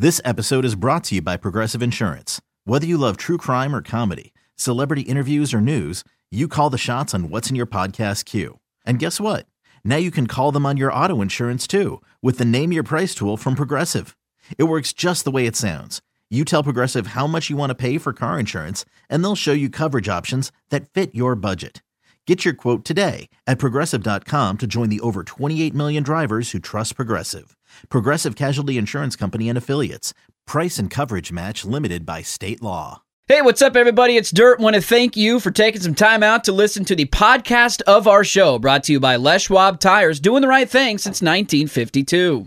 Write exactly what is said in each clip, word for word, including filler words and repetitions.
This episode is brought to you by Progressive Insurance. Whether you love true crime or comedy, celebrity interviews or news, you call the shots on what's in your podcast queue. And guess what? Now you can call them on your auto insurance too with the Name Your Price tool from Progressive. It works just the way it sounds. You tell Progressive how much you want to pay for car insurance, and they'll show you coverage options that fit your budget. Get your quote today at Progressive dot com to join the over twenty-eight million drivers who trust Progressive. Progressive Casualty Insurance Company and Affiliates. Price and coverage match limited by state law. Hey, what's up, everybody? It's Dirt. Want to thank you for taking some time out to listen to the podcast of our show, brought to you by Les Schwab Tires, doing the right thing since nineteen fifty-two.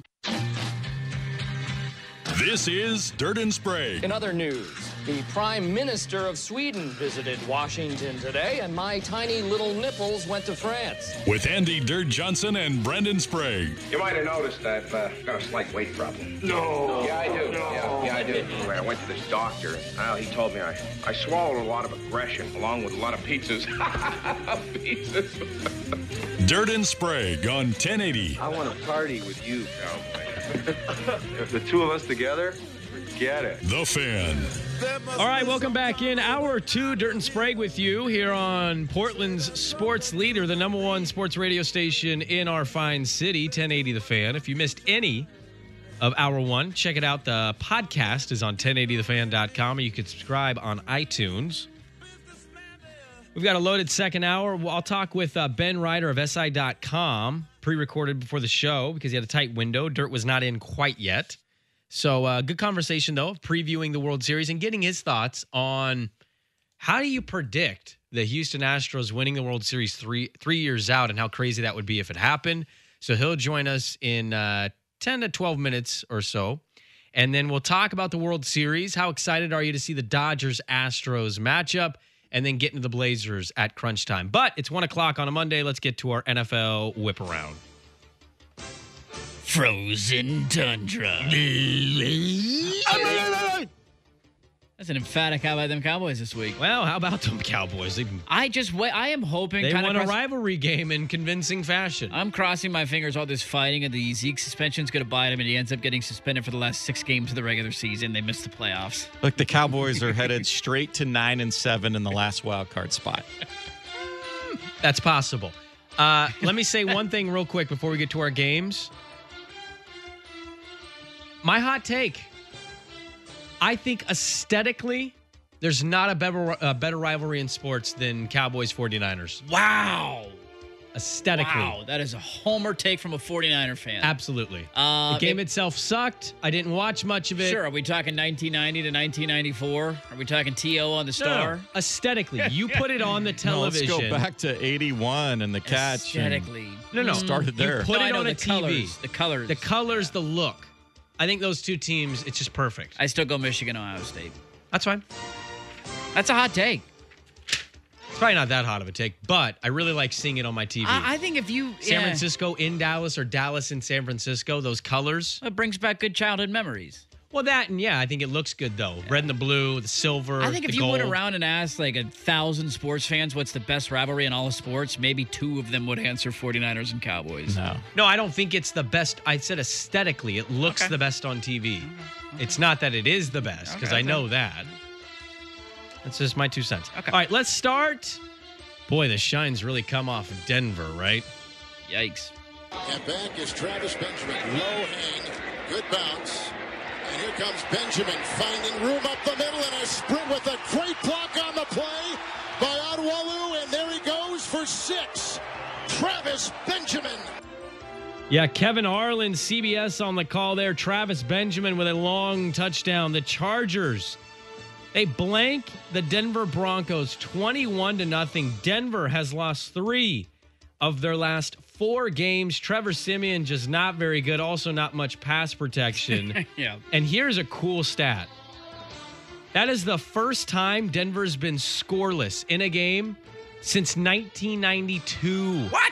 This is Dirt and Sprague. In other news, the Prime Minister of Sweden visited Washington today, and my tiny little nipples went to France. With Andy Dirt Johnson and Brendan Sprague. You might have noticed I've uh, got a slight weight problem. No. Yeah, I do. No. Yeah, yeah, I do. Anyway, I went to this doctor. Well, he told me I, I swallowed a lot of aggression, along with a lot of pizzas. Pizzas. Dirt and Sprague on ten eighty. I want to party with you, cowboy. If the two of us together, forget it. The Fan. All right, welcome back in. Hour two, Dirt and Sprague with you here on Portland's sports leader, the number one sports radio station in our fine city, ten eighty The Fan. If you missed any of Hour one, check it out. The podcast is on ten eighty the fan dot com, and you can subscribe on iTunes. We've got a loaded second hour. I'll talk with uh, Ben Ryder of S I dot com, pre-recorded before the show because he had a tight window. Dirt was not in quite yet. So uh, good conversation, though, previewing the World Series and getting his thoughts on how do you predict the Houston Astros winning the World Series three three years out and how crazy that would be if it happened. So he'll join us in uh, ten to twelve minutes or so. And then we'll talk about the World Series. How excited are you to see the Dodgers-Astros matchup? And then get into the Blazers at crunch time. But it's one o'clock on a Monday. Let's get to our N F L whip around. Frozen tundra. That's an emphatic how about them Cowboys this week. Well, how about them Cowboys? They, I just wait. I am hoping they won cross- a rivalry game in convincing fashion. I'm crossing my fingers. All this fighting and the Zeke suspension's going to bite him, and he ends up getting suspended for the last six games of the regular season. They missed the playoffs. Look, the Cowboys are headed straight to nine and seven in the last wild card spot. That's possible. Uh, let me say one thing real quick before we get to our games. My hot take. I think aesthetically, there's not a better, a better rivalry in sports than Cowboys forty-niners. Wow. Aesthetically. Wow, that is a homer take from a forty-niner fan. Absolutely. Uh, the game it, itself sucked. I didn't watch much of it. Sure. Are we talking nineteen ninety to nineteen ninety-four? Are we talking T O on the Star? No, no. Aesthetically, you put it on the television. No, let's go back to eighty-one and the catch. Aesthetically. No, no. Started there. You put No, it I know on the a T V. colors, the colors. The colors, the look. I think those two teams, it's just perfect. I still go Michigan, Ohio State. That's fine. That's a hot take. It's probably not that hot of a take, but I really like seeing it on my T V. I, I think if you... San yeah. Francisco in Dallas or Dallas in San Francisco, those colors. It brings back good childhood memories. Well, that and yeah, I think it looks good though. Yeah. Red and the blue, the silver, I think if the you gold. went around and asked like a thousand sports fans what's the best rivalry in all of sports, maybe two of them would answer forty-niners and Cowboys. No. No, I don't think it's the best. I said aesthetically, it looks Okay. the best on T V. Okay. It's not that it is the best, because Okay, I know okay. that. That's just my two cents. Okay. All right, let's start. Boy, the shine's really come off of Denver, right? Yikes. And back is Travis Benjamin. Low hang. Good bounce. And here comes Benjamin finding room up the middle and a sprint with a great block on the play by Adwalu. And there he goes for six. Travis Benjamin. Yeah, Kevin Harlan, C B S on the call there. Travis Benjamin with a long touchdown. The Chargers, they blank the Denver Broncos twenty-one to nothing. Denver has lost three of their last four games. Trevor Siemian just not very good. Also not much pass protection. Yeah. And here's a cool stat. That is the first time Denver's been scoreless in a game since nineteen ninety-two. What?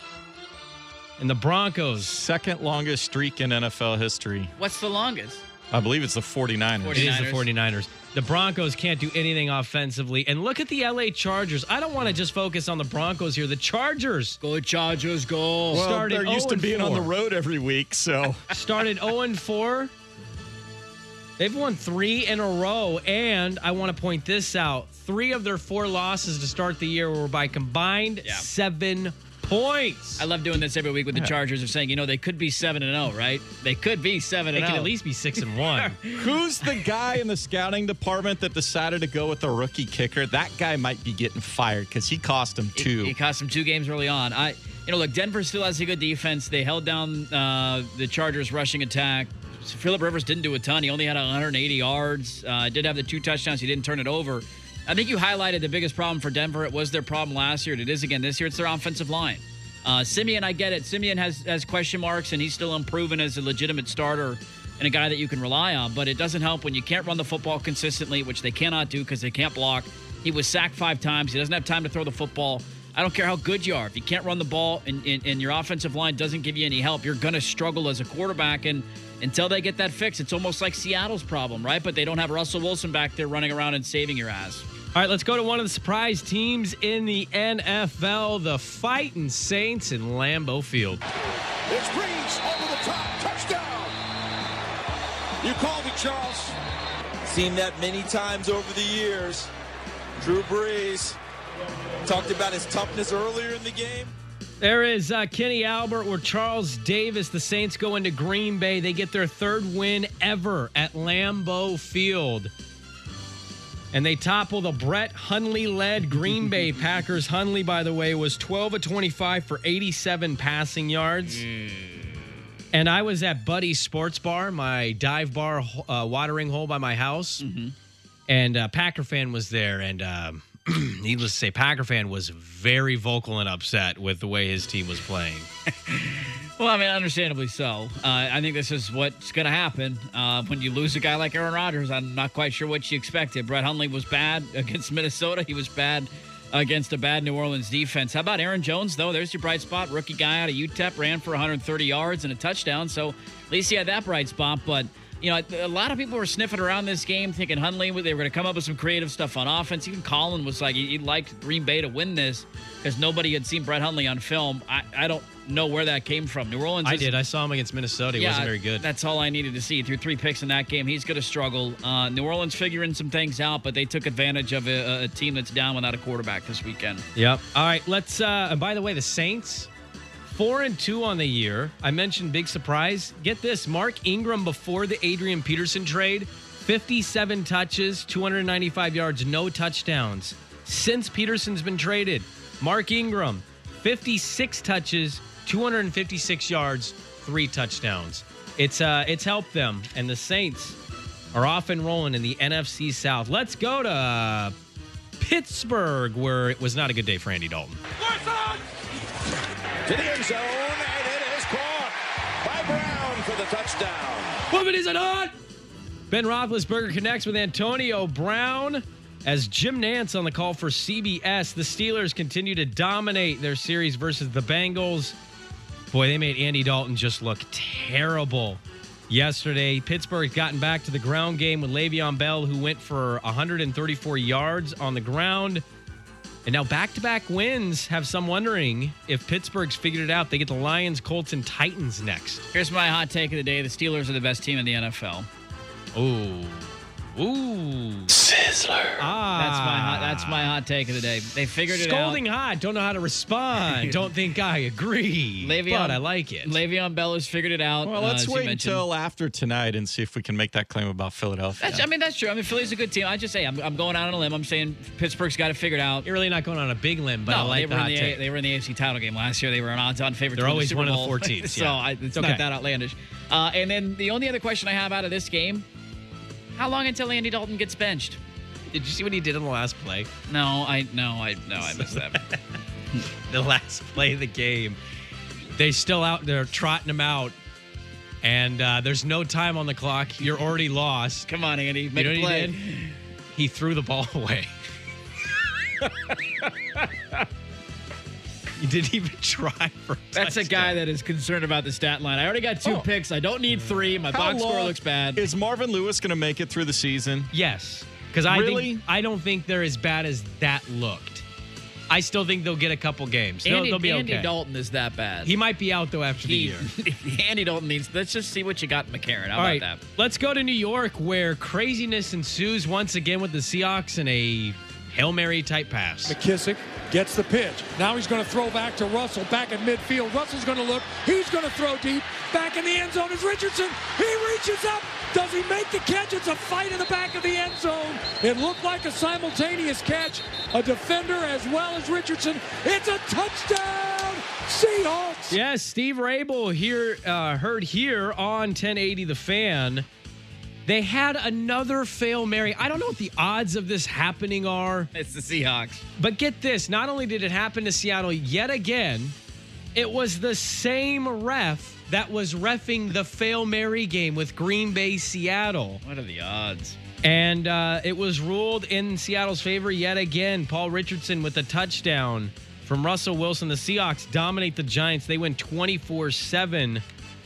And the Broncos. Second longest streak in N F L history. What's the longest? I believe it's the forty-niners. It is the forty-niners. The Broncos can't do anything offensively. And look at the L A Chargers. I don't want to just focus on the Broncos here. The Chargers. Go Chargers, go. Well, started they're used to oh and being on four. the road every week, so. Started oh and four. They've won three in a row, and I want to point this out. Three of their four losses to start the year were by combined Yeah. seven points. I love doing this every week with the Chargers of saying, you know, they could be seven and oh, right? They could be seven They and oh. could at least be six and one. Who's the guy in the scouting department that decided to go with the rookie kicker? That guy might be getting fired because he cost him two. He, he cost them two games early on. I, you know, look, Denver still has a good defense. They held down uh, the Chargers' rushing attack. So Phillip Rivers didn't do a ton. He only had one hundred eighty yards. Uh, did have the two touchdowns. He didn't turn it over. I think you highlighted the biggest problem for Denver. It was their problem last year. It is again this year. It's their offensive line. Uh, Simeon, I get it. Simeon has, has question marks, and he's still unproven as a legitimate starter and a guy that you can rely on. But it doesn't help when you can't run the football consistently, which they cannot do because they can't block. He was sacked five times. He doesn't have time to throw the football. I don't care how good you are. If you can't run the ball and, and, and your offensive line doesn't give you any help, you're going to struggle as a quarterback. And until they get that fixed, it's almost like Seattle's problem, right? But they don't have Russell Wilson back there running around and saving your ass. All right, let's go to one of the surprise teams in the N F L, the Fighting Saints in Lambeau Field. It's Brees over the top. Touchdown. You called it, Charles. Seen that many times over the years. Drew Brees talked about his toughness earlier in the game. There is uh, Kenny Albert or Charles Davis. The Saints go into Green Bay. They get their third win ever at Lambeau Field. And they topple the Brett Hundley-led Green Bay Packers. Hundley, by the way, was twelve of twenty-five for eighty-seven passing yards. Mm. And I was at Buddy's Sports Bar, my dive bar uh, watering hole by my house. Mm-hmm. And a Packer fan was there. And um, needless to say, Packer fan was very vocal and upset with the way his team was playing. Well, I mean, understandably so. Uh, I think this is what's going to happen uh, when you lose a guy like Aaron Rodgers. I'm not quite sure what you expected. Brett Hundley was bad against Minnesota. He was bad against a bad New Orleans defense. How about Aaron Jones, though? There's your bright spot. Rookie guy out of U T E P, ran for one hundred thirty yards and a touchdown. So at least he had that bright spot. But, you know, a lot of people were sniffing around this game thinking Hundley, they were going to come up with some creative stuff on offense. Even Colin was like, he liked Green Bay to win this because nobody had seen Brett Hundley on film. I, I don't know where that came from. New Orleans. I is, did. I saw him against Minnesota. He yeah, wasn't very good. That's all I needed to see. He threw three picks in that game. He's going to struggle. Uh, New Orleans figuring some things out, but they took advantage of a, a team that's down without a quarterback this weekend. Yep. All right. Let's. Uh, and by the way, the Saints, four and two on the year. I mentioned big surprise. Get this: Mark Ingram before the Adrian Peterson trade, fifty-seven touches, two hundred ninety-five yards, no touchdowns. Since Peterson's been traded, Mark Ingram, fifty-six touches, two hundred fifty-six yards, three touchdowns. It's uh, it's helped them, and the Saints are off and rolling in the N F C South. Let's go to uh, Pittsburgh, where it was not a good day for Andy Dalton. To the end zone, and it is caught by Brown for the touchdown. What is it not? Ben Roethlisberger connects with Antonio Brown as Jim Nantz on the call for C B S. The Steelers continue to dominate their series versus the Bengals. Boy, they made Andy Dalton just look terrible yesterday. Pittsburgh's gotten back to the ground game with Le'Veon Bell, who went for one hundred thirty-four yards on the ground. And now back-to-back wins have some wondering if Pittsburgh's figured it out. They get the Lions, Colts, and Titans next. Here's my hot take of the day. The Steelers are the best team in the N F L. Ooh. Ooh. Sizzler. Ah. That's my hot, that's my hot take of the day. They figured it out. Scolding hot. Don't know how to respond. Don't think I agree. Le'Veon, but I like it. Le'Veon Bell has figured it out. Well, let's uh, wait until after tonight and see if we can make that claim about Philadelphia. That's, I mean, that's true. I mean, Philly's a good team. I just say I'm, I'm going out on a limb. I'm saying Pittsburgh's got it figured out. You're really not going on a big limb, but no, I like they the were hot in the, take. They were in the A F C title game last year. They were an odds-on favorite. They're to always the Super one of the Bowl. four teams. so Yeah. I, it's, it's not okay. that outlandish. Uh, and then the only other question I have out of this game, how long until Andy Dalton gets benched? Did you see what he did on the last play? No, I no, I no, I missed that. The last play of the game. They still out there trotting him out, and uh, there's no time on the clock. You're already lost. Come on, Andy, make you know a what play. He did? He threw the ball away. He didn't even try for a That's touchdown. a guy that is concerned about the stat line. I already got two Oh. picks. I don't need three. My How box score long looks bad. Is Marvin Lewis going to make it through the season? Yes, because I Really? think I don't think they're as bad as that looked. I still think they'll get a couple games. They'll, Andy, they'll be Andy okay. Dalton is that bad. He might be out, though, after He- the year. Andy Dalton needs. Let's just see what you got in McCarron. How All about right, that? let's go to New York, where craziness ensues once again with the Seahawks in a Hail Mary type pass. McKissick gets the pitch. Now he's going to throw back to Russell, back at midfield. Russell's going to look. He's going to throw deep. Back in the end zone is Richardson. He reaches up. Does he make the catch? It's a fight in the back of the end zone. It looked like a simultaneous catch. A defender as well as Richardson. It's a touchdown, Seahawks. Yes, Steve Rabel here, uh, heard here on ten eighty The Fan. They had another Fail Mary. I don't know what the odds of this happening are. It's the Seahawks. But get this, not only did it happen to Seattle yet again, it was the same ref that was reffing the Fail Mary game with Green Bay Seattle. What are the odds? And uh, it was ruled in Seattle's favor yet again. Paul Richardson with a touchdown from Russell Wilson. The Seahawks dominate the Giants. They win twenty-four seven.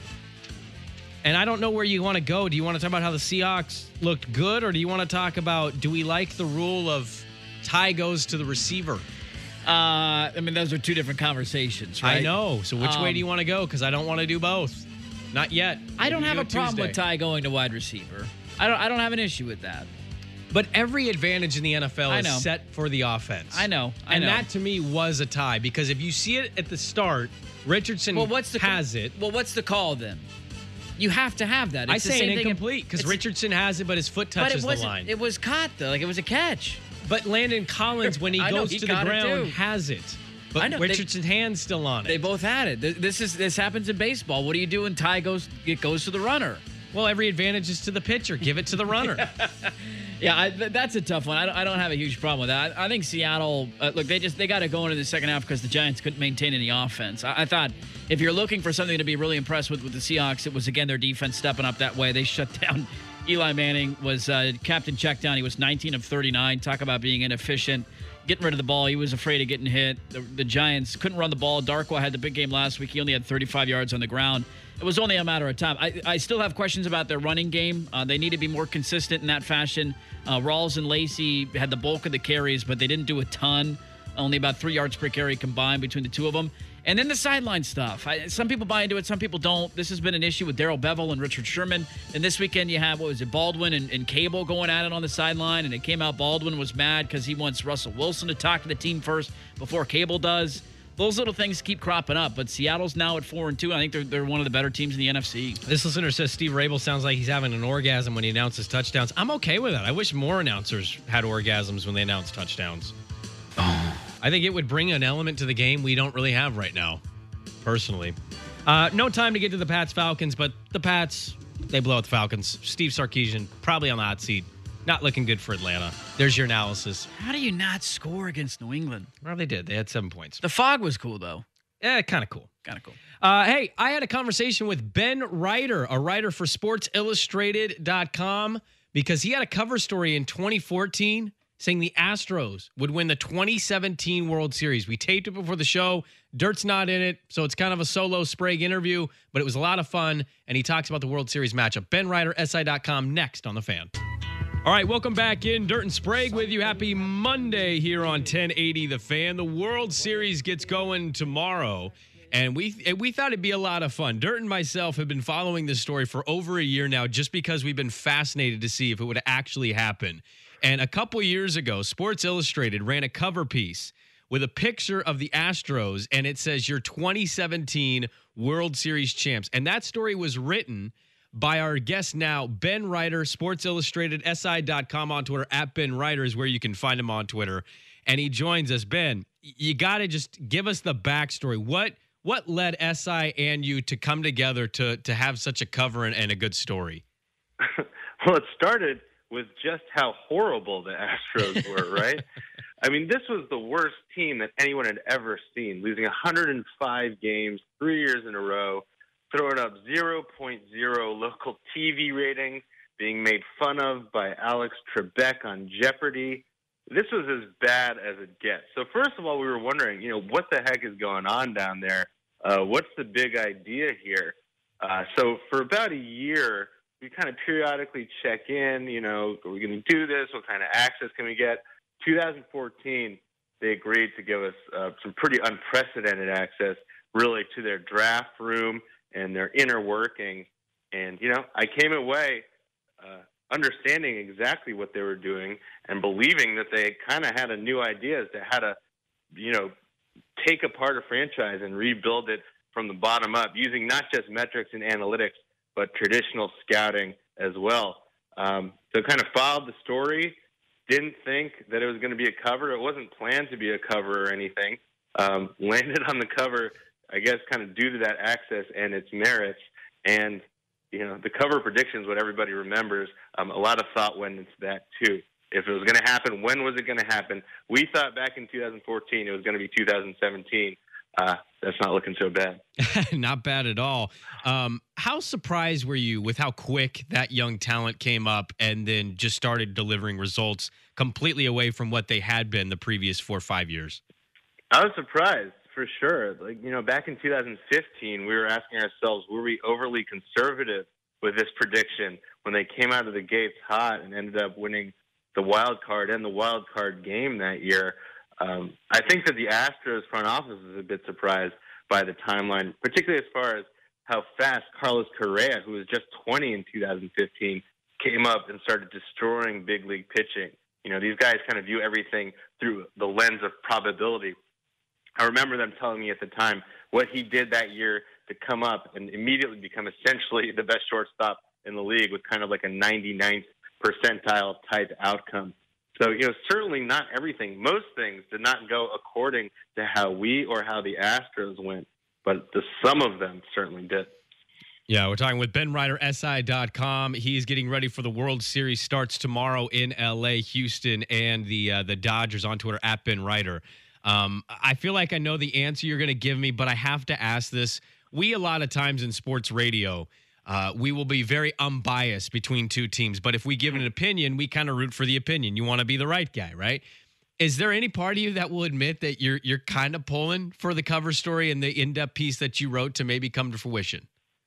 And I don't know where you want to go. Do you want to talk about how the Seahawks looked good, or do you want to talk about, do we like the rule of tie goes to the receiver? Uh, I mean, those are two different conversations, right? I know. So which Um, way do you want to go? Because I don't want to do both. Not yet. I don't Maybe have do a it problem Tuesday. with Ty going to wide receiver. I don't. I don't have an issue with that. But every advantage in the N F L I is know. set for the offense. I know. I and know. that to me was a tie, because if you see it at the start, Richardson Well, what's the has it. Well, what's the call then? You have to have that. It's I the say same an thing. incomplete because It's- Richardson has it, but his foot but touches it the wasn't. line. It was caught though. Like it was a catch. But Landon Collins, when he I know, goes he to the got it ground, too. has it. But I know, they- Richardson's hand's still on They it. both had it. Th- This is this happens in baseball. What do you do when Ty goes? It goes to the runner. Well, every advantage is to the pitcher. Give it to the runner. Yeah, I, th- that's a tough one. I don't, I don't have a huge problem with that. I, I think Seattle, uh, look, they just they got to go into the second half because the Giants couldn't maintain any offense. I, I thought if you're looking for something to be really impressed with with the Seahawks, it was again their defense stepping up that way. They shut down. Eli Manning was uh, captain check down. He was nineteen of thirty-nine. Talk about being inefficient. Getting rid of the ball. He was afraid of getting hit. The, the Giants couldn't run the ball. Darkwa had the big game last week. He only had thirty-five yards on the ground. It was only a matter of time. I, I still have questions about their running game. Uh, they need to be more consistent in that fashion. Uh, Rawls and Lacey had the bulk of the carries, but they didn't do a ton. Only about three yards per carry combined between the two of them. And then the sideline stuff. I, some people buy into it, some people don't. This has been an issue with Darrell Bevel and Richard Sherman. And this weekend you have, what was it, Baldwin and, and Cable going at it on the sideline. And it came out Baldwin was mad because he wants Russell Wilson to talk to the team first before Cable does. Those little things keep cropping up. But Seattle's now at four and two. I think they're they're one of the better teams in the N F C. This listener says Steve Rabel sounds like he's having an orgasm when he announces touchdowns. I'm okay with that. I wish more announcers had orgasms when they announce touchdowns. I think it would bring an element to the game we don't really have right now, personally. Uh, no time to get to the Pats Falcons, but the Pats, they blow out the Falcons. Steve Sarkisian probably on the hot seat. Not looking good for Atlanta. There's your analysis. How do you not score against New England? Well, they did. They had seven points. The fog was cool, though. Yeah, kind of cool. Kind of cool. Uh, hey, I had a conversation with Ben Ryder, a writer for Sports Illustrated dot com, because he had a cover story in twenty fourteen saying the Astros would win the twenty seventeen World Series. We taped it before the show. Dirt's not in it, so it's kind of a solo Sprague interview, but it was a lot of fun, and he talks about the World Series matchup. Ben Ryder, S I dot com, next on The Fan. All right, welcome back in. Dirt and Sprague with you. Happy Monday here on ten eighty The Fan. The World Series gets going tomorrow, and we we thought it'd be a lot of fun. Dirt and myself have been following this story for over a year now just because we've been fascinated to see if it would actually happen. And a couple years ago, Sports Illustrated ran a cover piece with a picture of the Astros, and it says, "Your twenty seventeen World Series champs." And that story was written by our guest now, Ben Ryder, Sports Illustrated, S I dot com on Twitter, at Ben Ryder is where you can find him on Twitter. And he joins us. Ben, you got to just give us the backstory. What what led S I and you to come together to to have such a cover and, and a good story? Well, it started with just how horrible the Astros were, right? I mean, this was the worst team that anyone had ever seen, losing one hundred five games three years in a row, throwing up zero point zero local T V ratings, being made fun of by Alex Trebek on Jeopardy. This was as bad as it gets. So first of all, we were wondering, you know, what the heck is going on down there? Uh, what's the big idea here? Uh, so for about a year, we kind of periodically check in, you know, are we going to do this? What kind of access can we get? twenty fourteen, they agreed to give us uh, some pretty unprecedented access, really, to their draft room and their inner workings. And, you know, I came away uh, understanding exactly what they were doing and believing that they kind of had a new idea as to how to, you know, take apart a franchise and rebuild it from the bottom up, using not just metrics and analytics, but traditional scouting as well. Um, so kind of followed the story, didn't think that it was going to be a cover. It wasn't planned to be a cover or anything. Um, landed on the cover, I guess, kind of due to that access and its merits. And, you know, the cover predictions, what everybody remembers, um, a lot of thought went into that too. If it was going to happen, when was it going to happen? We thought back in two thousand fourteen it was going to be two thousand seventeen. Uh, that's not looking so bad. Not bad at all. Um, how surprised were you with how quick that young talent came up and then just started delivering results completely away from what they had been the previous four or five years? I was surprised, for sure. Like, you know, back in two thousand fifteen, we were asking ourselves, were we overly conservative with this prediction when they came out of the gates hot and ended up winning the wild card and the wild card game that year? Um, I think that the Astros front office is a bit surprised by the timeline, particularly as far as how fast Carlos Correa, who was just twenty in two thousand fifteen, came up and started destroying big league pitching. You know, these guys kind of view everything through the lens of probability. I remember them telling me at the time what he did that year to come up and immediately become essentially the best shortstop in the league with kind of like a ninety-ninth percentile type outcome. So, you know, certainly not everything. Most things did not go according to how we or how the Astros went, but the some of them certainly did. Yeah, we're talking with Ben Reiter, S I dot com. He's getting ready for the World Series. Starts tomorrow in L A, Houston, and the uh, the Dodgers. On Twitter, at Ben Reiter. Um, I feel like I know the answer you're going to give me, but I have to ask this. We, a lot of times in sports radio, uh, we will be very unbiased between two teams. But if we give an opinion, we kind of root for the opinion. You want to be the right guy, right? Is there any part of you that will admit that you're you're kind of pulling for the cover story and the in-depth piece that you wrote to maybe come to fruition?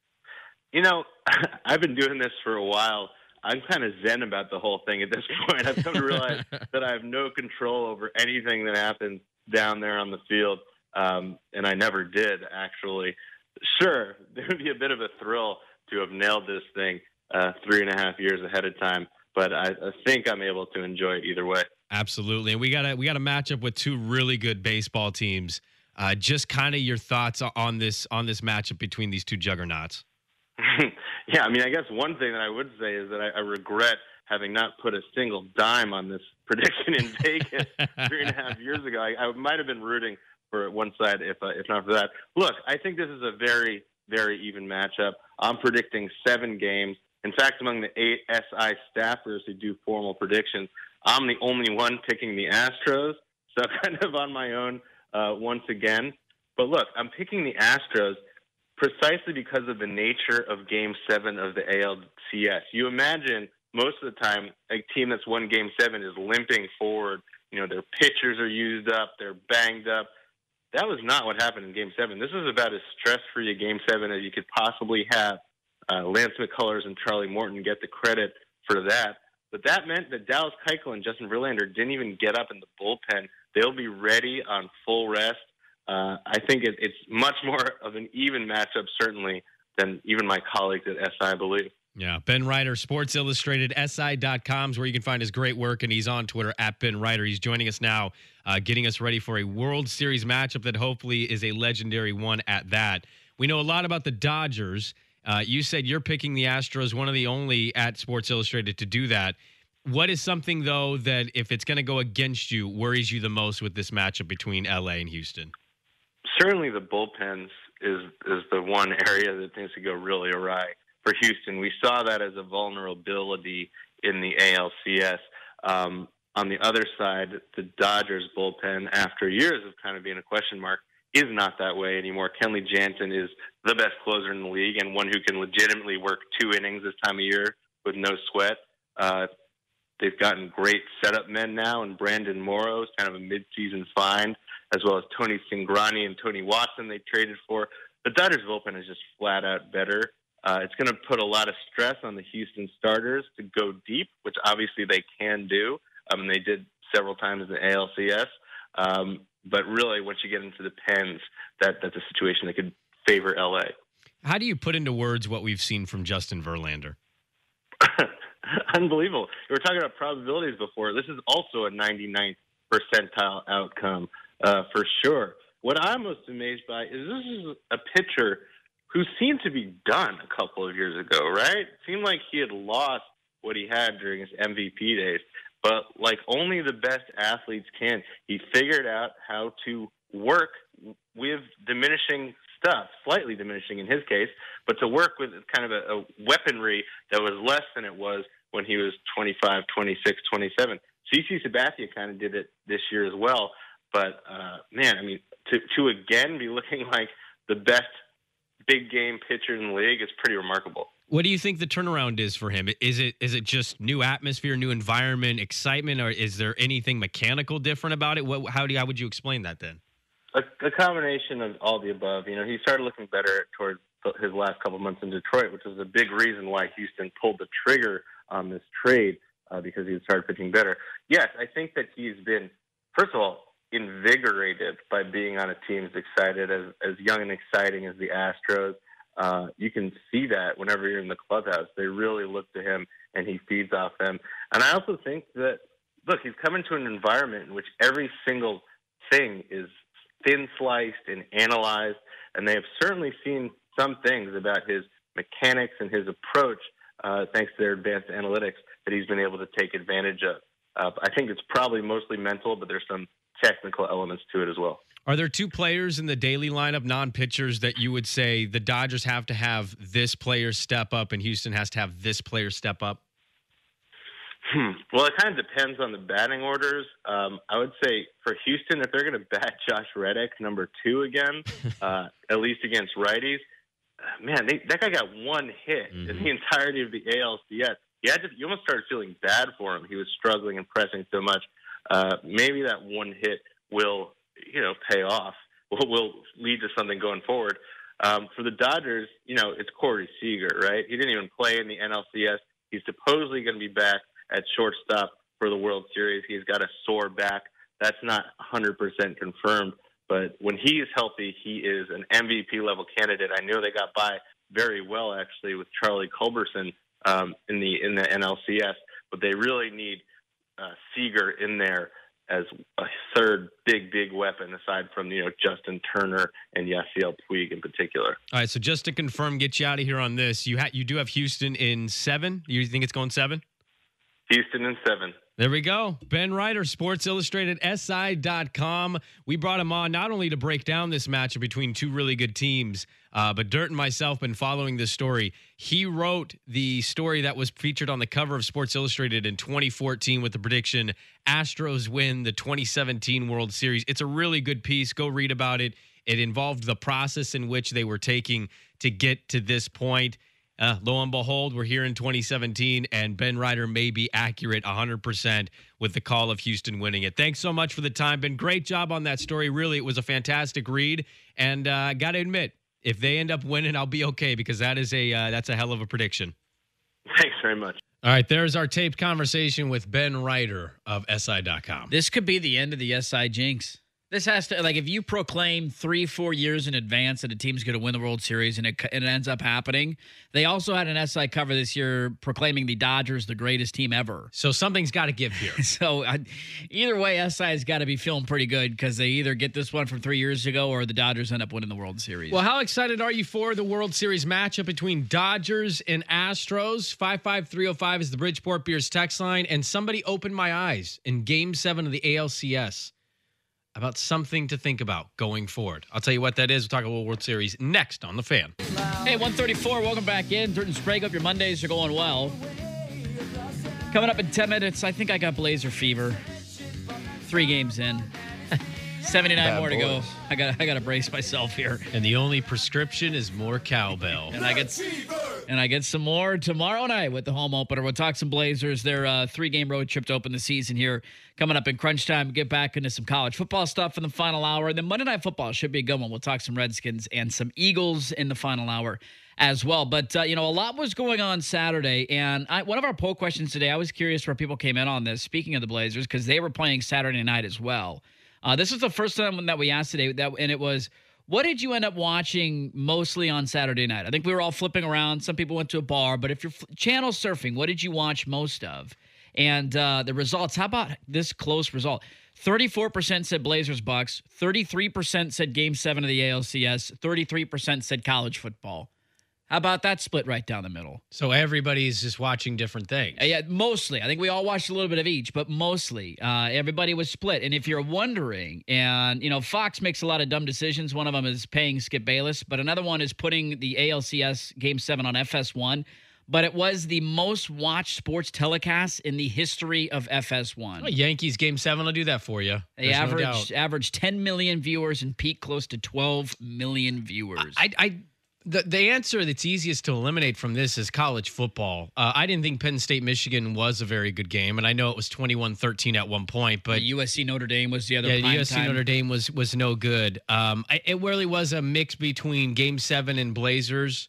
You know, I've been doing this for a while. I'm kind of zen about the whole thing at this point. I've come to realize that I have no control over anything that happens down there on the field, um, and I never did, actually. Sure, there would be a bit of a thrill to have nailed this thing uh, three and a half years ahead of time, but I, I think I'm able to enjoy it either way. Absolutely, and we got a we got a matchup with two really good baseball teams. Uh, just kind of your thoughts on this on this matchup between these two juggernauts. Yeah, I mean, I guess one thing that I would say is that I, I regret having not put a single dime on this prediction in Vegas three and a half years ago. I, I might have been rooting for one side if uh, if not for that. Look, I think this is a very, very even matchup. I'm predicting seven games. In fact, among the eight S I staffers who do formal predictions, I'm the only one picking the Astros, so kind of on my own uh, once again. But look, I'm picking the Astros precisely because of the nature of Game seven of the A L C S. You imagine most of the time a team that's won Game seven is limping forward. You know, their pitchers are used up, they're banged up. That was not what happened in Game seven. This is about as stress-free a Game seven as you could possibly have. Uh, Lance McCullers and Charlie Morton get the credit for that. But that meant that Dallas Keuchel and Justin Verlander didn't even get up in the bullpen. They'll be ready on full rest. Uh, I think it, it's much more of an even matchup, certainly, than even my colleagues at S I believe. Yeah, Ben Reiter, Sports Illustrated, S I dot com is where you can find his great work, and he's on Twitter, at Ben Reiter. He's joining us now, uh, getting us ready for a World Series matchup that hopefully is a legendary one at that. We know a lot about the Dodgers. Uh, you said you're picking the Astros, one of the only at Sports Illustrated to do that. What is something, though, that if it's going to go against you, worries you the most with this matchup between L A and Houston? Certainly the bullpens is is the one area that things could go really awry for Houston. We saw that as a vulnerability in the A L C S. Um, on the other side, the Dodgers bullpen, after years of kind of being a question mark, is not that way anymore. Kenley Jansen is the best closer in the league and one who can legitimately work two innings this time of year with no sweat. Uh, they've gotten great setup men now, and Brandon Morrow is kind of a midseason find, as well as Tony Cingrani and Tony Watson they traded for. The Dodgers bullpen is just flat out better. Uh, it's going to put a lot of stress on the Houston starters to go deep, which obviously they can do. Um, they did several times in the A L C S. Um, but really, once you get into the Pens, that that's a situation that could favor L A. How do you put into words what we've seen from Justin Verlander? Unbelievable. We were talking about probabilities before. This is also a ninety-ninth percentile outcome uh, for sure. What I'm most amazed by is this is a pitcher who seemed to be done a couple of years ago, right? It seemed like he had lost what he had during his M V P days. But like only the best athletes can, he figured out how to work with diminishing stuff, slightly diminishing in his case, but to work with kind of a, a weaponry that was less than it was when he was twenty-five, twenty-six, twenty-seven. C C Sabathia kind of did it this year as well. But, uh, man, I mean, to, to again be looking like the best big game pitcher in the league is pretty remarkable. What do you think the turnaround is for him? Is it is it just new atmosphere, new environment, excitement, or is there anything mechanical different about it? What, how do you, how would you explain that then? A, a combination of all the above. You know, he started looking better towards his last couple months in Detroit, which was a big reason why Houston pulled the trigger on this trade uh, because he had started pitching better. Yes, I think that he's been, first of all, invigorated by being on a team as excited, as, as young and exciting as the Astros. Uh, you can see that whenever you're in the clubhouse. They really look to him, and he feeds off them. And I also think that, look, he's coming to an environment in which every single thing is thin-sliced and analyzed, and they have certainly seen some things about his mechanics and his approach, uh, thanks to their advanced analytics, that he's been able to take advantage of. Uh, I think it's probably mostly mental, but there's some technical elements to it as well. Are there two players in the daily lineup, non-pitchers, that you would say the Dodgers have to have this player step up and Houston has to have this player step up? Hmm. Well, it kind of depends on the batting orders. Um, I would say for Houston, if they're going to bat Josh Reddick number two again, uh, at least against righties, uh, man, they, that guy got one hit mm-hmm. in the entirety of the A L C S. You, had to, you almost started feeling bad for him. He was struggling and pressing so much. Uh, maybe that one hit will, you know, pay off, will, will lead to something going forward. Um, for the Dodgers, you know, it's Corey Seager, right? He didn't even play in the N L C S. He's supposedly going to be back at shortstop for the World Series. He's got a sore back. That's not one hundred percent confirmed. But when he is healthy, he is an M V P level candidate. I know they got by very well, actually, with Charlie Culberson um, in the in the N L C S. But they really need uh, Seager in there as a third big, big weapon aside from, you know, Justin Turner and Yasiel Puig in particular. All right, so just to confirm, get you out of here on this, you ha- you do have Houston in seven? You think it's going seven? Houston in seven. There we go. Ben Reiter, Sports Illustrated, S I dot com. We brought him on not only to break down this matchup between two really good teams, uh, but Dirt and myself been following this story. He wrote the story that was featured on the cover of Sports Illustrated in twenty fourteen with the prediction, Astros win the twenty seventeen World Series. It's a really good piece. Go read about it. It involved the process in which they were taking to get to this point. Uh, lo and behold, we're here in twenty seventeen, and Ben Reiter may be accurate one hundred percent with the call of Houston winning it. Thanks so much for the time, Ben. Great job on that story. Really, it was a fantastic read, and I uh, got to admit, if they end up winning, I'll be okay, because that is a uh, that's a hell of a prediction. Thanks very much. All right, there's our taped conversation with Ben Reiter of S I dot com. This could be the end of the S I jinx. This has to, like, if you proclaim three, four years in advance that a team's going to win the World Series and it, and it ends up happening. They also had an S I cover this year proclaiming the Dodgers the greatest team ever. So something's got to give here. so uh, either way, S I's got to be feeling pretty good because they either get this one from three years ago or the Dodgers end up winning the World Series. Well, how excited are you for the World Series matchup between Dodgers and Astros? five five three oh five is the Bridgeport Beers text line, and somebody opened my eyes in Game seven of the A L C S about something to think about going forward. I'll tell you what that is. We'll talk about World Series next on The Fan. Hey, one thirty-four, welcome back in. Dirt and Sprague, hope your Mondays are going well. Coming up in ten minutes, I think I got Blazer fever. Three games in. seventy-nine Bad more boys. to go. I got I got to brace myself here. And the only prescription is more cowbell. And I get and I get some more tomorrow night with the home opener. We'll talk some Blazers. Their uh, three-game road trip to open the season here coming up in crunch time. Get back into some college football stuff in the final hour. And then Monday Night Football should be a good one. We'll talk some Redskins and some Eagles in the final hour as well. But, uh, you know, a lot was going on Saturday. And I, one of our poll questions today, I was curious where people came in on this, speaking of the Blazers, because they were playing Saturday night as well. Uh, this was the first time that we asked today, that, and it was, what did you end up watching mostly on Saturday night? I think we were all flipping around. Some people went to a bar, but if you're f- channel surfing, what did you watch most of? And uh, the results, how about this close result? thirty-four percent said Blazers Bucks, thirty-three percent said Game seven of the A L C S, thirty-three percent said college football. How about that split right down the middle? So everybody's just watching different things. Uh, yeah, mostly. I think we all watched a little bit of each, but mostly uh, everybody was split. And if you're wondering, and, you know, Fox makes a lot of dumb decisions. One of them is paying Skip Bayless, but another one is putting the A L C S Game seven on F S one. But it was the most watched sports telecast in the history of F S one. Well, Yankees Game seven will do that for you. They There's averaged, no averaged ten million viewers and peaked close to twelve million viewers. I, I the, the answer that's easiest to eliminate from this is college football. Uh, I didn't think Penn State Michigan was a very good game, and I know it was twenty-one thirteen at one point. But the U S C Notre Dame was the other. Yeah, prime U S C time. Notre Dame was was no good. Um, I, it really was a mix between Game Seven and Blazers.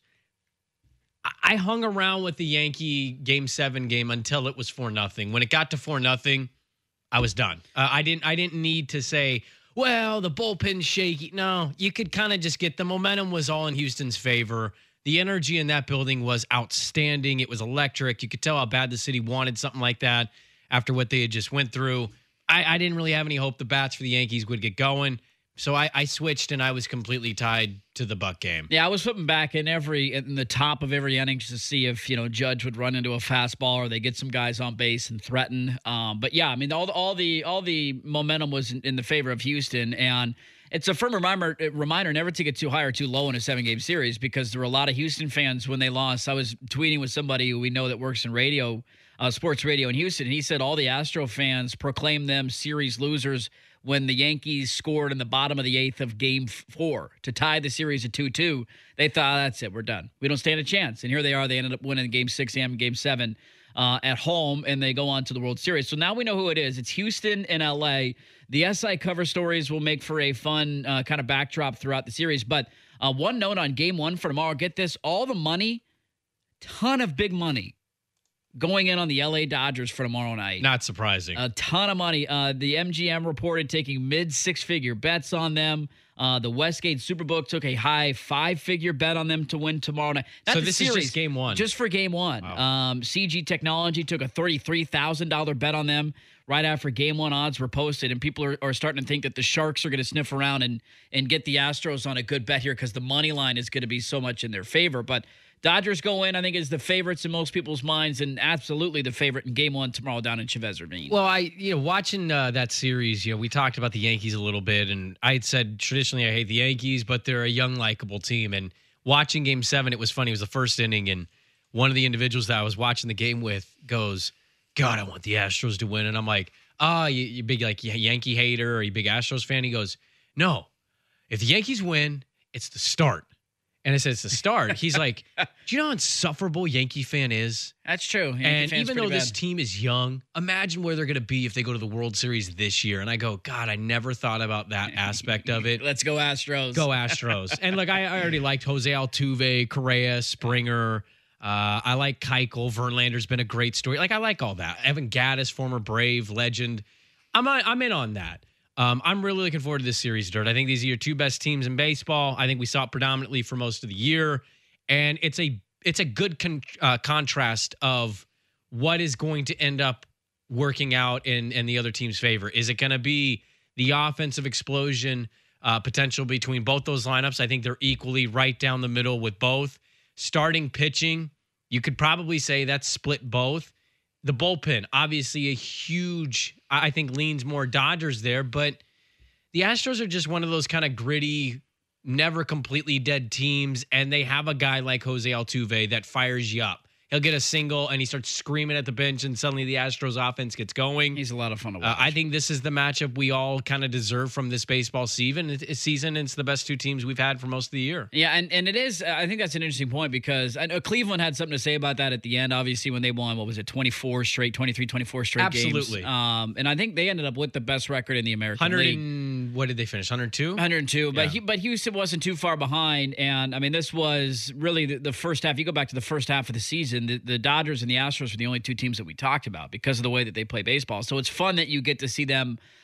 I, I hung around with the Yankee Game Seven game until it was four nothing. When it got to four nothing, I was done. Uh, I didn't. I didn't need to say, well, the bullpen's shaky. No, you could kind of just get the momentum was all in Houston's favor. The energy in that building was outstanding. It was electric. You could tell how bad the city wanted something like that after what they had just went through. I, I didn't really have any hope the bats for the Yankees would get going. So I, I switched, and I was completely tied to the Buck game. Yeah, I was flipping back in every in the top of every inning to see if, you know, Judge would run into a fastball or they get some guys on base and threaten. Um, but yeah, I mean, all the, all the all the momentum was in, in the favor of Houston, and it's a firm reminder reminder never to get too high or too low in a seven game series, because there were a lot of Houston fans when they lost. I was tweeting with somebody who we know that works in radio, uh, sports radio in Houston, and he said all the Astro fans proclaimed them series losers when the Yankees scored in the bottom of the eighth of game four to tie the series at two two. They thought, that's it, we're done. We don't stand a chance. And here they are. They ended up winning game six and game seven uh, at home, and they go on to the World Series. So now we know who it is. It's Houston and L A. The S I cover stories will make for a fun uh, kind of backdrop throughout the series. But uh, one note on game one for tomorrow, get this, all the money, ton of big money, going in on the L A Dodgers for tomorrow night. Not surprising. A ton of money. Uh, the M G M reported taking mid six-figure bets on them. Uh, the Westgate Superbook took a high five-figure bet on them to win tomorrow night. Not so the this series, is just game one? Just for game one. Wow. Um, C G Technology took a thirty-three thousand dollars bet on them right after game one odds were posted, and people are, are starting to think that the Sharks are going to sniff around and, and get the Astros on a good bet here because the money line is going to be so much in their favor. But Dodgers go in, I think, as the favorites in most people's minds, and absolutely the favorite in game one tomorrow down in Chavez Ravine. Well, I, you know, watching uh, that series, you know, we talked about the Yankees a little bit, and I had said traditionally I hate the Yankees, but they're a young, likable team. And watching game seven, it was funny. It was the first inning, and one of the individuals that I was watching the game with goes, God, I want the Astros to win. And I'm like, oh, you, you big like Yankee hater or you big Astros fan? He goes, no, if the Yankees win, it's the start. And I said, it's the start. He's like, do you know how insufferable Yankee fan is? That's true. Yankee and fan's even though pretty this bad. team is young, imagine where they're going to be if they go to the World Series this year. And I go, God, I never thought about that aspect of it. Let's go Astros. Go Astros. And look, I, I already liked Jose Altuve, Correa, Springer. Uh, I like Keuchel. Verlander's been a great story. Like, I like all that. Evan Gattis, former Brave legend. I'm I'm in on that. Um, I'm really looking forward to this series, Dirt. I think these are your two best teams in baseball. I think we saw it predominantly for most of the year, and it's a it's a good con- uh, contrast of what is going to end up working out in in the other team's favor. Is it going to be the offensive explosion uh, potential between both those lineups? I think they're equally right down the middle with both. Starting pitching, you could probably say that's split both. The bullpen, obviously a huge, I think, leans more Dodgers there, but the Astros are just one of those kind of gritty, never completely dead teams, and they have a guy like Jose Altuve that fires you up. He'll get a single, and he starts screaming at the bench, and suddenly the Astros offense gets going. He's a lot of fun to watch. Uh, I think this is the matchup we all kind of deserve from this baseball season. It's season. It's the best two teams we've had for most of the year. Yeah, and, and it is, I think that's an interesting point because I know Cleveland had something to say about that at the end, obviously, when they won, what was it, twenty-four straight, twenty-three, twenty-four straight games. Absolutely. Um, and I think they ended up with the best record in the American one hundred League. And, what did they finish, one hundred two? one hundred two, but Yeah. he, but Houston wasn't too far behind, and I mean, this was really the, the first half. You go back to the first half of the season, the, the Dodgers and the Astros were the only two teams that we talked about because of the way that they play baseball. So it's fun that you get to see them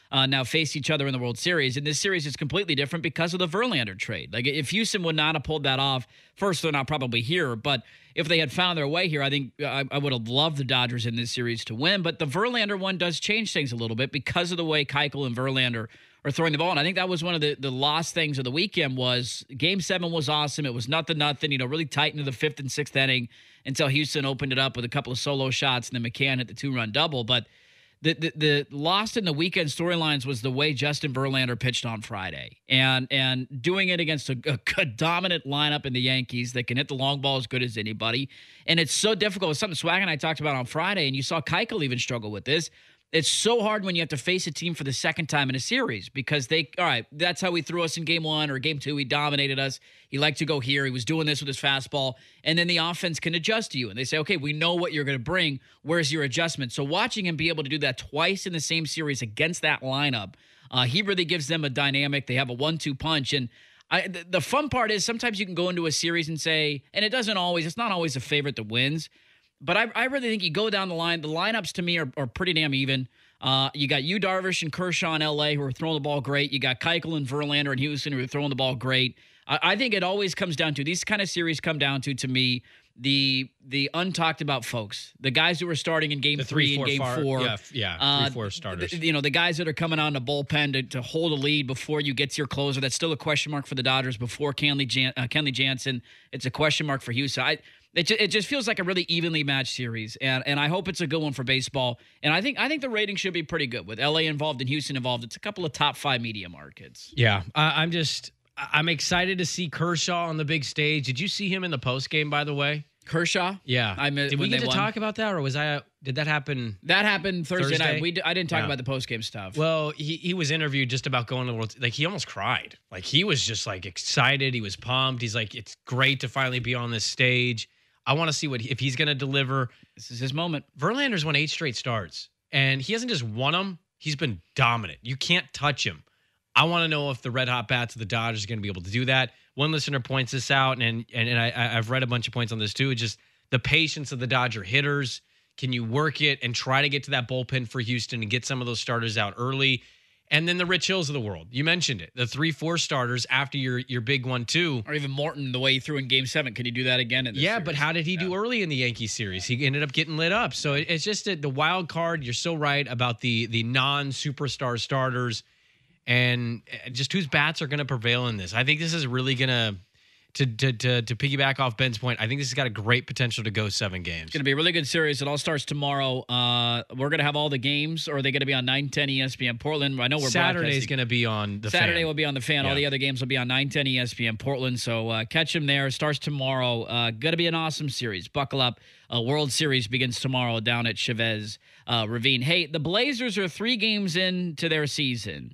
uh, now face each other in the World Series. And this series is completely different because of the Verlander trade. Like, if Houston would not have pulled that off, first, they're not probably here. But if they had found their way here, I think I, I would have loved the Dodgers in this series to win. But the Verlander one does change things a little bit because of the way Keuchel and Verlander are throwing the ball. And I think that was one of the, the lost things of the weekend was Game seven was awesome. It was nothing, nothing, you know, really tight into the fifth and sixth inning until Houston opened it up with a couple of solo shots and then McCann hit the two-run double. But The, the the lost in the weekend storylines was the way Justin Verlander pitched on Friday, and and doing it against a, a, a dominant lineup in the Yankees that can hit the long ball as good as anybody. And it's so difficult. It's something Swag and I talked about on Friday, and you saw Keuchel even struggle with this. It's so hard when you have to face a team for the second time in a series because they, all right, that's how he threw us in game one or game two. He dominated us. He liked to go here. He was doing this with his fastball. And then the offense can adjust to you. And they say, okay, we know what you're going to bring. Where's your adjustment? So watching him be able to do that twice in the same series against that lineup, uh, he really gives them a dynamic. They have a one two punch. And I, the, the fun part is sometimes you can go into a series and say, and it doesn't always, it's not always a favorite that wins. But I, I really think you go down the line. The lineups to me are, are pretty damn even. Uh, you got Yu Darvish and Kershaw in L A who are throwing the ball great. You got Keuchel and Verlander in Houston who are throwing the ball great. I, I think it always comes down to, these kind of series come down to, to me, the the untalked about folks. The guys who are starting in game The three, three, four, and game far- four. yeah, yeah, Uh, three, four starters. th- you know, the guys that are coming on the bullpen to, to hold a lead before you get to your closer. That's still a question mark for the Dodgers before Kenley, Jan- uh, Kenley Jansen. It's a question mark for Houston. I, It just, it just feels like a really evenly matched series, and and I hope it's a good one for baseball. And I think I think the rating should be pretty good with L A involved and Houston involved. It's a couple of top five media markets. Yeah, I, I'm just I'm excited to see Kershaw on the big stage. Did you see him in the post game? By the way, Kershaw. Yeah, I mean, did we when get they to won. talk about that, or was I? Did that happen? That happened Thursday, Thursday? night. We d- I didn't talk Yeah. about the post game stuff. Well, he, he was interviewed just about going to the World. Like he almost cried. Like he was just like excited. He was pumped. He's like, it's great to finally be on this stage. I want to see what he, if he's going to deliver. This is his moment. Verlander's won eight straight starts, and he hasn't just won them. He's been dominant. You can't touch him. I want to know if the red hot bats of the Dodgers are going to be able to do that. One listener points this out, and and and I, I've read a bunch of points on this too. It's just the patience of the Dodger hitters. Can you work it and try to get to that bullpen for Houston and get some of those starters out early? And then the Rich Hills of the world. You mentioned it. The three, four starters after your your big one, two. Or even Morton, the way he threw in game seven. Can he do that again in this Yeah, series? but how did he do early in the Yankees series? He ended up getting lit up. So it, it's just a, the wild card. You're so right about the the non-superstar starters and just whose bats are going to prevail in this. I think this is really going to to to to to piggyback off Ben's point. I think this has got a great potential to go seven games. It's going to be a really good series. It all starts tomorrow. Uh, we're going to have all the games, or are they going to be on nine ten E S P N Portland? I know we're Saturday's going to be on the Saturday fan. will be on the fan. Yeah. All the other games will be on nine ten E S P N Portland. So uh, catch them there. It starts tomorrow. Uh, going to be an awesome series. Buckle up. Uh, World Series begins tomorrow down at Chavez uh, Ravine. Hey, the Blazers are three games into their season,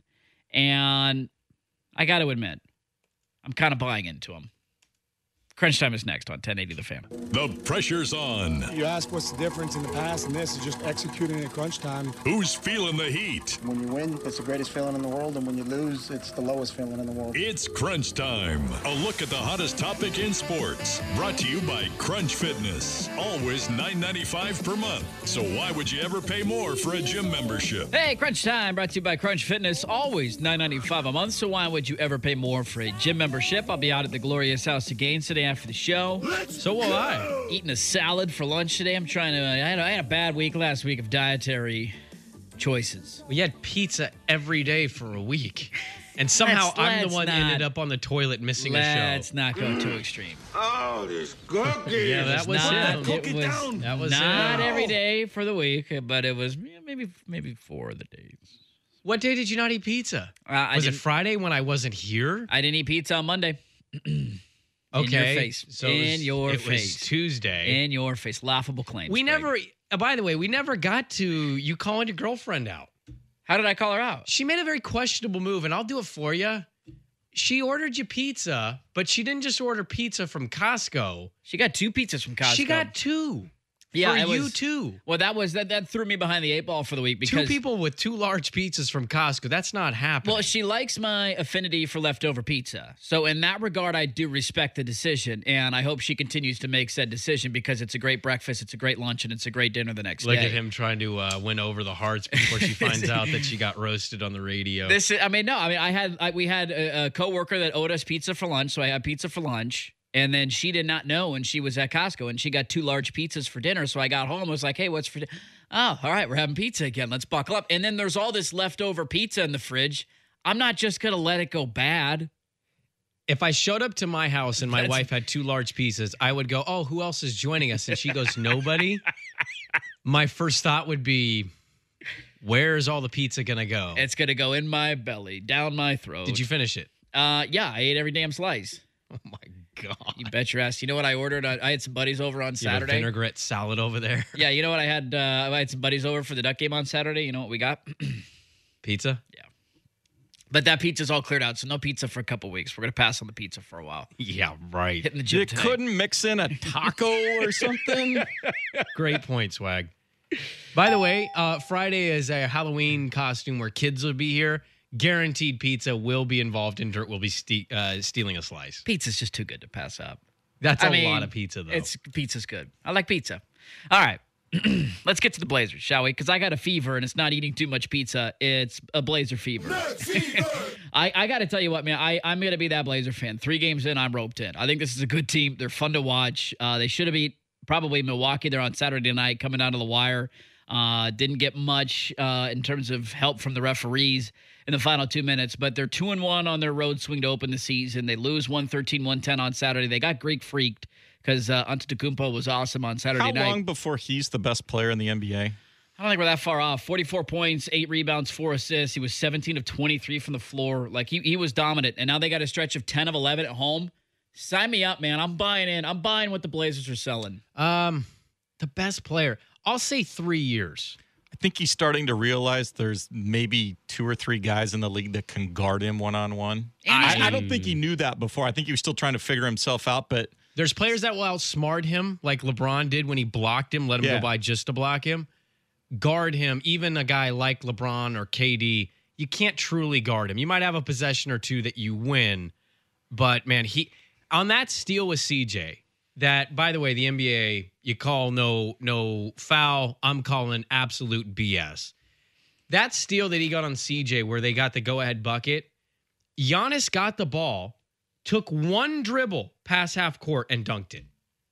and I got to admit, I'm kind of buying into them. Crunch Time is next on ten eighty The Fan. The pressure's on. You ask what's the difference in the past and this is just executing at crunch time. Who's feeling the heat? When you win, it's the greatest feeling in the world, and when you lose, it's the lowest feeling in the world. It's Crunch Time. A look at the hottest topic in sports. Brought to you by Crunch Fitness. Always nine ninety-five per month. So why would you ever pay more for a gym membership? Hey, Crunch Time, brought to you by Crunch Fitness. Always nine ninety-five a month, so why would you ever pay more for a gym membership? I'll be out at the Glorious House of Gains today after the show. So will I. Eating a salad for lunch today. I'm trying to, I had, a, I had a bad week last week of dietary choices. We had pizza every day for a week. And somehow Let's- I'm let's the one that not- ended up on the toilet missing a show. Let's not go too extreme. Oh, this cookie. Yeah, that It's was not, it. It was That was not it. every day for the week, but it was yeah, maybe maybe four of the days. What day did you not eat pizza? Uh, I was it didn't- Friday when I wasn't here? I didn't eat pizza on Monday. Okay. In your face. So it was- in your it face. was Tuesday. In your face. Laughable claims. We Greg. never, uh, by the way, we never got to you calling your girlfriend out. How did I call her out? She made a very questionable move, and I'll do it for you. She ordered you pizza, but she didn't just order pizza from Costco. She got two pizzas from Costco. She got two. Yeah, for it you was, too. Well, that was that. That threw me behind the eight ball for the week because two people with two large pizzas from Costco. That's not happening. Well, she likes my affinity for leftover pizza, so in that regard, I do respect the decision, and I hope she continues to make said decision because it's a great breakfast, it's a great lunch, and it's a great dinner the next Look day. at him trying to uh, win over the hearts before she finds out that she got roasted on the radio. This, I mean, no, I mean, I had I, we had a, a coworker that owed us pizza for lunch, so I had pizza for lunch. And then she did not know, and she was at Costco, and she got two large pizzas for dinner. So I got home, I was like, hey, what's for dinner? Oh, all right, we're having pizza again. Let's buckle up. And then there's all this leftover pizza in the fridge. I'm not just going to let it go bad. If I showed up to my house and my That's- wife had two large pizzas, I would go, oh, who else is joining us? And she goes, nobody. My first thought would be, where's all the pizza going to go? It's going to go in my belly, down my throat. Did you finish it? Uh, yeah, I ate every damn slice. Oh, my God. You bet your ass. You know what I ordered? I, I had some buddies over on You have a Saturday. vinaigrette salad over there. Yeah, you know what I had? Uh, I had some buddies over for the Duck game on Saturday. You know what we got? Pizza? Yeah. But that pizza's all cleared out, so no pizza for a couple weeks. We're going to pass on the pizza for a while. Yeah, right. Hitting the gym You today. couldn't mix in a taco or something? Great point, Swag. By the way, uh, Friday is a Halloween costume where kids will be here. Guaranteed pizza will be involved and Dirt will be ste- uh, stealing a slice. Pizza's just too good to pass up. That's I a mean, lot of pizza, though. It's pizza's good. I like pizza. All right. Let's get to the Blazers, shall we? Because I got a fever, and it's not eating too much pizza. It's a Blazer fever. I, I got to tell you what, man. I, I'm going to be that Blazer fan. Three games in, I'm roped in. I think this is a good team. They're fun to watch. Uh, they should have beat probably Milwaukee there on Saturday night coming down to the wire. Uh, didn't get much uh, in terms of help from the referees in the final two minutes, but they're two and one on their road swing to open the season. They lose one thirteen, one ten on Saturday. They got Greek freaked because uh, Antetokounmpo was awesome on Saturday How night. long before he's the best player in the N B A? I don't think we're that far off. forty-four points, eight rebounds, four assists. He was seventeen of twenty-three from the floor. Like, he, he was dominant. And now they got a stretch of ten of eleven at home. Sign me up, man. I'm buying in. I'm buying what the Blazers are selling. Um, the best player. I'll say three years. I think he's starting to realize there's maybe two or three guys in the league that can guard him one-on-one. I, I don't think he knew that before. I think he was still trying to figure himself out, but There's players that will outsmart him, like LeBron did when he blocked him, let him Yeah. go by just to block him. Guard him, even a guy like LeBron or K D, you can't truly guard him. You might have a possession or two that you win, but, man, he on that steal with C J, that, by the way, the N B A, you call no no foul. I'm calling absolute B S. That steal that he got on C J where they got the go-ahead bucket, Giannis got the ball, took one dribble past half court and dunked it.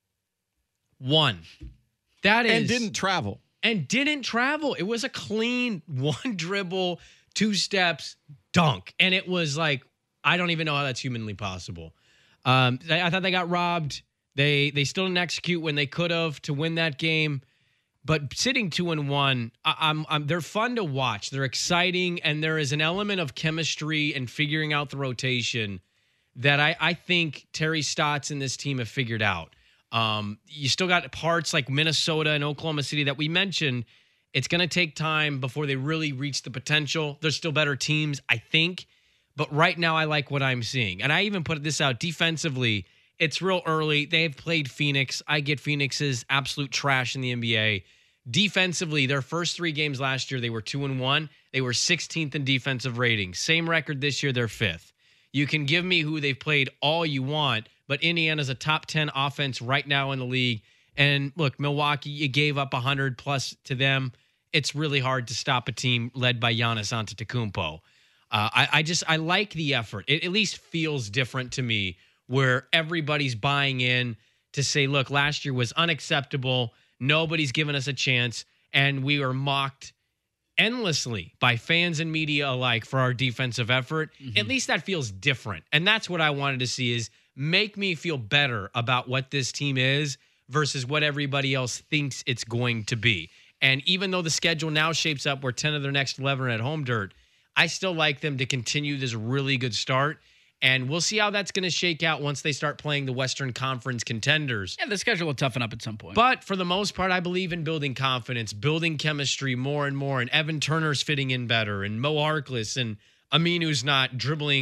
One. That is and didn't travel. And didn't travel. It was a clean one dribble, two steps, dunk. And it was like, I don't even know how that's humanly possible. Um, I, I thought they got robbed. They they still didn't execute when they could have to win that game. But sitting two and one, I, I'm, I'm they're fun to watch. They're exciting, and there is an element of chemistry and figuring out the rotation that I, I think Terry Stotts and this team have figured out. Um, you still got parts like Minnesota and Oklahoma City that we mentioned. It's going to take time before they really reach the potential. There's still better teams, I think. But right now, I like what I'm seeing. And I even put this out defensively. It's real early. They've played Phoenix. I get Phoenix's absolute trash in the N B A. Defensively, their first three games last year, they were two and one. They were sixteenth in defensive rating. Same record this year, they're fifth. You can give me who they've played all you want, but Indiana's a top ten offense right now in the league. And look, Milwaukee, you gave up one hundred plus to them. It's really hard to stop a team led by Giannis Antetokounmpo. Uh, I, I just, I like the effort. It at least feels different to me where everybody's buying in to say, look, last year was unacceptable. Nobody's given us a chance. And we were mocked endlessly by fans and media alike for our defensive effort. Mm-hmm. At least that feels different. And that's what I wanted to see, is make me feel better about what this team is versus what everybody else thinks it's going to be. And even though the schedule now shapes up where ten of their next eleven are at home, Dirt, I still like them to continue this really good start. And we'll see how that's going to shake out once they start playing the Western Conference contenders. Yeah, the schedule will toughen up at some point. But for the most part, I believe in building confidence, building chemistry more and more. And Evan Turner's fitting in better. And Mo Harkless and Aminu's not dribbling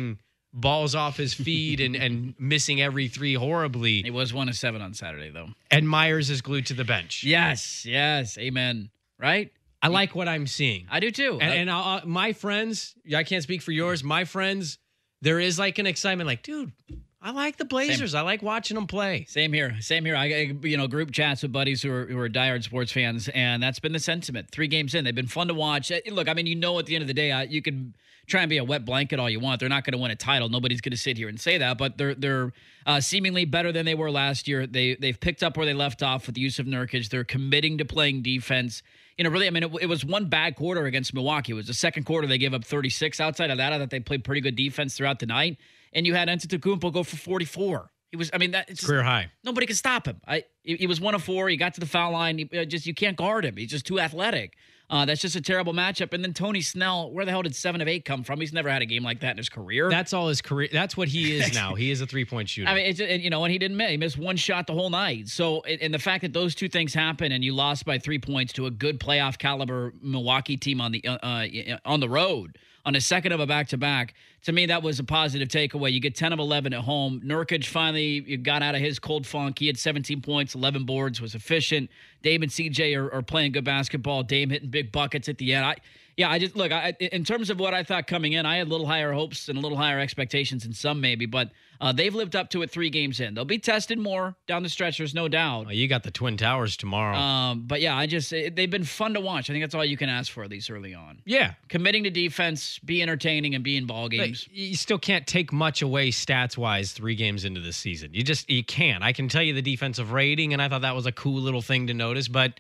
balls off his feet and, and missing every three horribly. He was one of seven on Saturday, though. And Myers is glued to the bench. Yes, yes, amen. Right? I like what I'm seeing. I do too. And, and uh, my friends, I can't speak for yours. My friends, there is like an excitement, like, dude, I like the Blazers. Same. I like watching them play. Same here. Same here. I you know group chats with buddies who are who are diehard sports fans, and that's been the sentiment. Three games in, they've been fun to watch. Look, I mean, you know, at the end of the day, uh, you can try and be a wet blanket all you want. They're not going to win a title. Nobody's going to sit here and say that, but they're they're uh, seemingly better than they were last year. They they've picked up where they left off with the use of Nurkic. They're committing to playing defense. You know, really, I mean, it, it was one bad quarter against Milwaukee. It was the second quarter they gave up thirty-six. Outside of that, I thought they played pretty good defense throughout the night. And you had Antetokounmpo go for forty-four. He was, I mean, that it's just, career high. Nobody could stop him. I, he, he was one of four. He got to the foul line. He, uh, just you can't guard him. He's just too athletic. Uh, that's just a terrible matchup. And then Tony Snell, where the hell did seven of eight come from? He's never had a game like that in his career. That's all his career. That's what he is now. He is a three-point shooter. I mean, it's, you know, and he didn't miss. He missed one shot the whole night. So, and the fact that those two things happen and you lost by three points to a good playoff caliber Milwaukee team on the uh, uh, on the road on a second of a back-to-back, to me, that was a positive takeaway. You get ten of eleven at home. Nurkic finally got out of his cold funk. He had seventeen points, eleven boards, was efficient. Dame and C J are, are playing good basketball. Dame hitting big buckets at the end. I, yeah, I just, look, I, in terms of what I thought coming in, I had a little higher hopes and a little higher expectations than some maybe, but uh, they've lived up to it three games in. They'll be tested more down the stretch, there's no doubt. Oh, you got the Twin Towers tomorrow. Um, but yeah, I just, it, they've been fun to watch. I think that's all you can ask for, at least early on. Yeah. Committing to defense, be entertaining, and be in ball games. But you still can't take much away stats-wise three games into the season. You just, you can't. I can tell you the defensive rating, and I thought that was a cool little thing to notice, but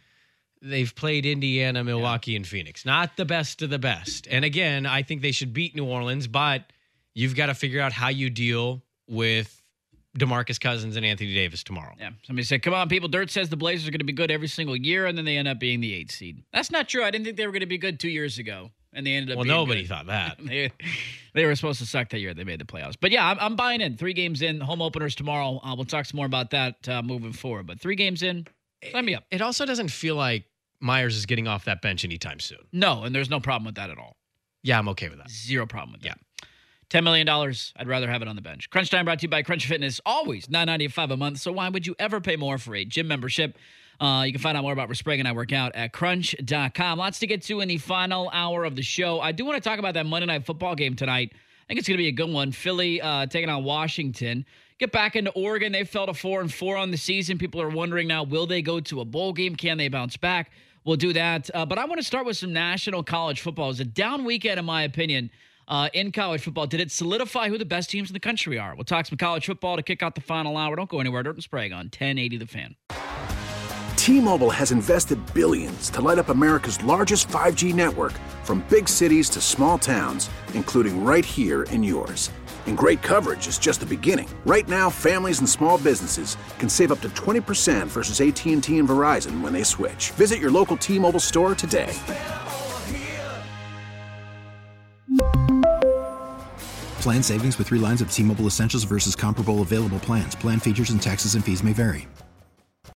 they've played Indiana, Milwaukee, yeah. and Phoenix. Not the best of the best. And again, I think they should beat New Orleans, but you've got to figure out how you deal with DeMarcus Cousins and Anthony Davis tomorrow. Yeah. Somebody said, come on, people. Dirt says the Blazers are going to be good every single year, and then they end up being the eighth seed. That's not true. I didn't think they were going to be good two years ago, and they ended up well, being nobody good. thought that. they, they were supposed to suck that year. They made the playoffs. But yeah, I'm, I'm buying in. Three games in, home openers tomorrow. Uh, we'll talk some more about that uh, moving forward. But three games in, sign me up. It also doesn't feel like Myers is getting off that bench anytime soon. No, and there's no problem with that at all. Yeah, I'm okay with that. Zero problem with that. Yeah. ten million dollars, I'd rather have it on the bench. Crunch Time brought to you by Crunch Fitness. Always nine ninety-five a month, so why would you ever pay more for a gym membership? Uh, you can find out more about where Sprague and I work out at crunch dot com. Lots to get to in the final hour of the show. I do want to talk about that Monday Night Football game tonight. I think it's going to be a good one. Philly uh, taking on Washington. Get back into Oregon. They fell to four and four on the season. People are wondering now, will they go to a bowl game? Can they bounce back? We'll do that. Uh, but I want to start with some national college football. It was a down weekend, in my opinion, uh, in college football. Did it solidify who the best teams in the country are? We'll talk some college football to kick out the final hour. Don't go anywhere. Dirt and Sprague on ten eighty The Fan. T-Mobile has invested billions to light up America's largest five G network, from big cities to small towns, including right here in yours. And great coverage is just the beginning. Right now, families and small businesses can save up to twenty percent versus A T and T and Verizon when they switch. Visit your local T-Mobile store today. Plan savings with three lines of T-Mobile Essentials versus comparable available plans. Plan features and taxes and fees may vary.